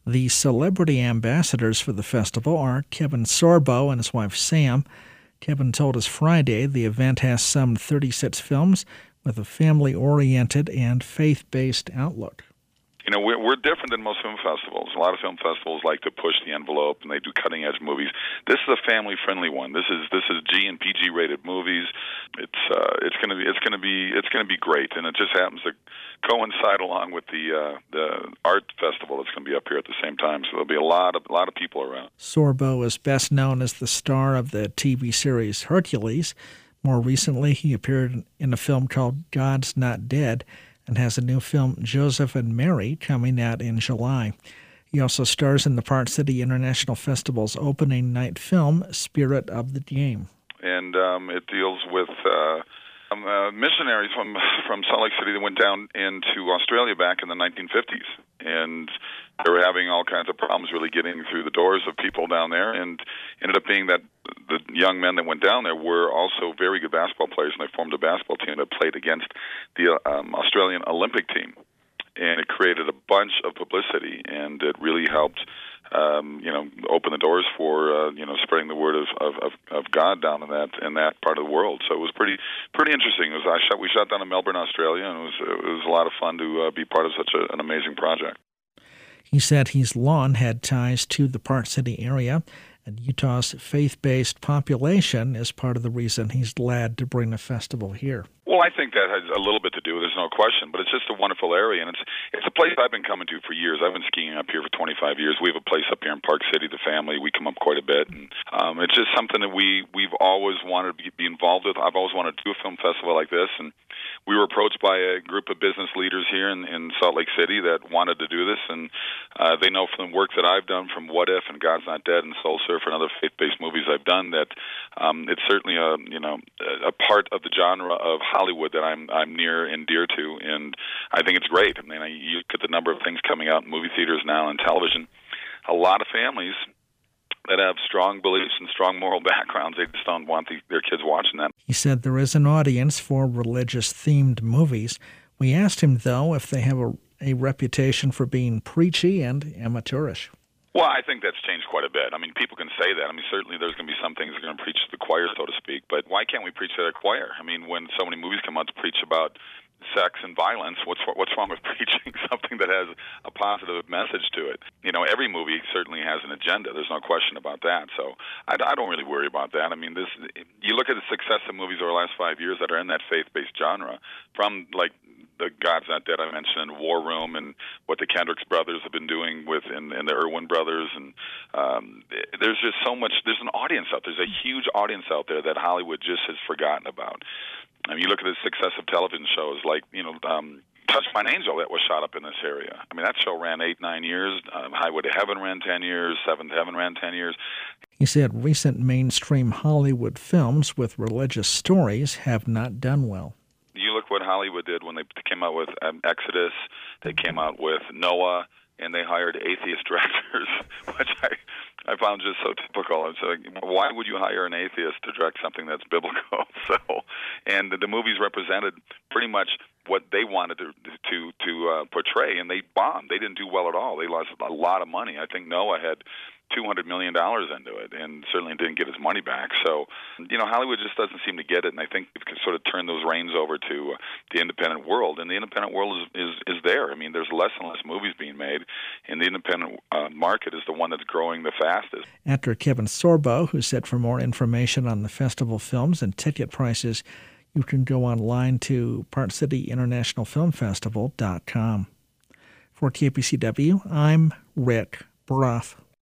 The celebrity ambassadors for the festival are Kevin Sorbo and his wife Sam. Kevin told us Friday the event has some 36 films with a family-oriented and faith-based outlook. You know, we're different than most film festivals. A lot of film festivals like to push the envelope and they do cutting-edge movies. This is a family-friendly one. This is G and PG rated movies. It's going to be great, and it just happens to coincide along with the art festival that's going to be up here at the same time. So there'll be a lot of people around. Sorbo is best known as the star of the TV series Hercules. More recently, he appeared in a film called God's Not Dead, and has a new film, Joseph and Mary, coming out in July. He also stars in the Park City International Festival's opening night film, Spirit of the Game. And it deals with missionaries from Salt Lake City that went down into Australia back in the 1950s. And they were having all kinds of problems really getting through the doors of people down there, and ended up being that the young men that went down there were also very good basketball players, and they formed a basketball team that played against the Australian Olympic team. And it created a bunch of publicity, and it really helped open the doors for spreading the word of God down in that part of the world. So it was pretty interesting. We shot down in Melbourne, Australia, and it was a lot of fun to be part of such an amazing project. He said his lawn had ties to the Park City area, and Utah's faith-based population is part of the reason he's glad to bring the festival here. Well, I think that has a little bit to do, there's no question, but it's just a wonderful area, and it's a place I've been coming to for years. I've been skiing up here for 25 years. We have a place up here in Park City, the family. We come up quite a bit, and it's just something that we've always wanted to be involved with. I've always wanted to do a film festival like this, and we were approached by a group of business leaders here in Salt Lake City that wanted to do this, and they know from the work that I've done, from What If and God's Not Dead and Soul Surfer and other faith-based movies I've done, that it's certainly a part of the genre of Hollywood that I'm near and dear to, and I think it's great. I mean, you look at the number of things coming out in movie theaters now and television. A lot of families that have strong beliefs and strong moral backgrounds, they just don't want their kids watching that. He said there is an audience for religious-themed movies. We asked him, though, if they have a reputation for being preachy and amateurish. Well, I think that's changed quite a bit. I mean, people can say that. I mean, certainly there's going to be some things that are going to preach to the choir, so to speak, but why can't we preach to the choir? I mean, when so many movies come out to preach about sex and violence, what's wrong with preaching something that has a positive message to it? You know, every movie certainly has an agenda. There's no question about that. So I don't really worry about that. I mean, you look at the success of movies over the last 5 years that are in that faith-based genre, from like the God's Not Dead I mentioned, and War Room, and what the Kendricks brothers have been doing and the Irwin brothers, and there's just so much. There's an audience out there. There's a huge audience out there that Hollywood just has forgotten about. I mean, you look at the success of television shows like Touched by an Angel that was shot up in this area. I mean, that show ran 8-9 years. Highway to Heaven ran 10 years. Seventh Heaven ran 10 years. He said recent mainstream Hollywood films with religious stories have not done well. You look what Hollywood did when they came out with Exodus. They came out with Noah, and they hired atheist directors, which I found just so typical. It's like, why would you hire an atheist to direct something that's biblical? And the movies represented pretty much what they wanted to portray, and they bombed. They didn't do well at all. They lost a lot of money. I think Noah had $200 million into it, and certainly didn't get his money back. So, Hollywood just doesn't seem to get it, and I think it can sort of turn those reins over to the independent world, and the independent world is there. I mean, there's less and less movies being made, and the independent market is the one that's growing the fastest. Actor Kevin Sorbo, who said for more information on the festival films and ticket prices, you can go online to ParkCityInternationalFilmFestival.com. For KPCW, I'm Rick Broth.